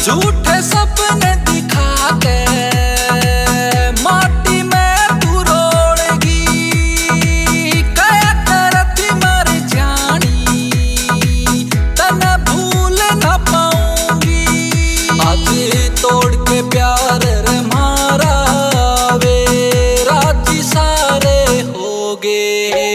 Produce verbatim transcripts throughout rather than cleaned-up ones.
झूठे सपने दिखा के माटी में तू रोड़ेगी, कया करती मर जानी तने भूल न पाऊंगी। आज तोड़ के प्यार रे मारा वे राजी सारे हो गए।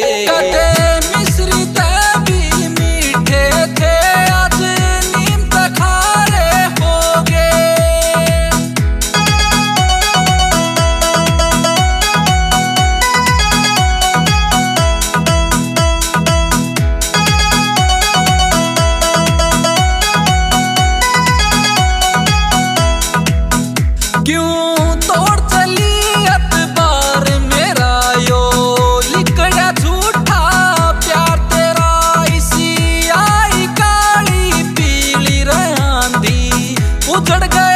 क्यों तोड़ चली अतबार मेरा यो लिखड़ा झूठा प्यार तेरा, इसी आई काली पीली रंधी उजड़ गई।